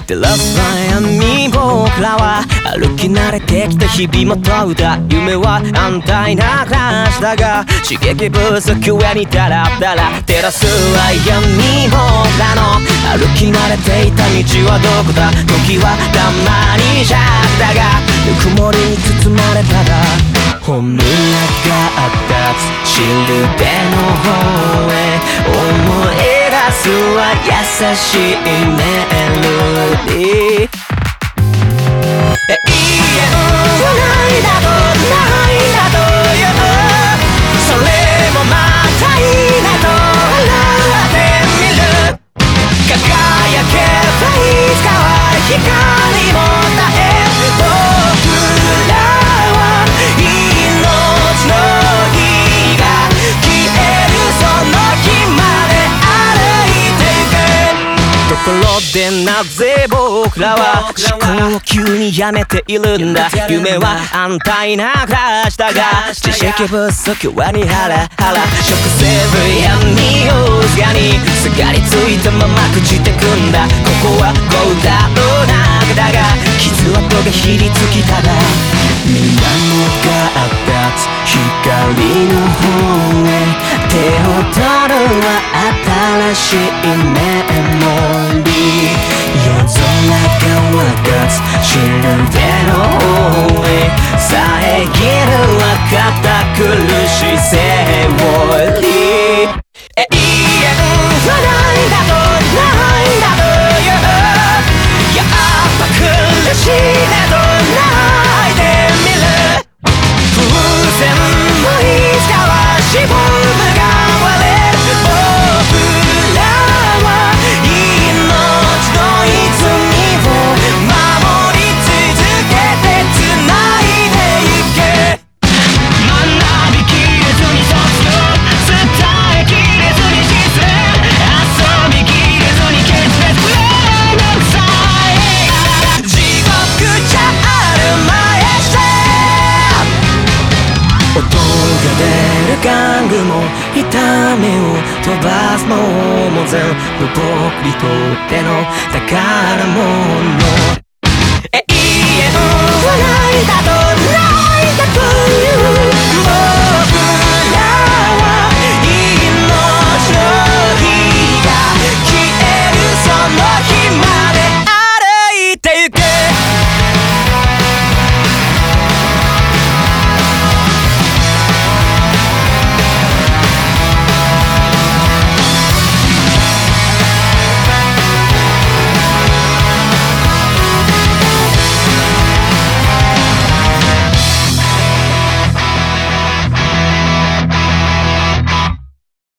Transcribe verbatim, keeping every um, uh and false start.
照らす闇僕らは歩き慣れてきた日々も問うた夢は安泰な暮らしだが刺激不足上にダラダラ照らすは闇僕らの歩き慣れていた道はどこだ時はたまにじゃだがぬくもりに包まれたら本村が立つシルベの方へ思い出すは優しいメロディー永遠はないなどないなど言うそれもまたいいなと笑ってみる輝けばいつかは光も絶え僕らは命の火が消えるその日まで歩いてゆくところでなぜ僕らは思考を急にやめているんだ夢は安泰な暮らしだが知識不足はにハラハラ食せる闇をすがにすがりついたまま朽ちてくんだここはゴーダの中だが傷跡がひりつきたら水面が立つ光の方へ手を取るは新しいメモリー夜空が分かつシルベの方へ遮るは堅苦しいセオリー永遠はないだとないだと言うやっぱ苦しいねと泣いてみる風船もいつかはしぼむが割れる僕らは命の泉を守り続けて繋いでゆけ学びきれずに卒業伝えきれずに実践遊びきれずに決別プレイのさえ地獄じゃあるまい音が出る玩具も痛みを飛ばすもんも全部僕にとっての宝物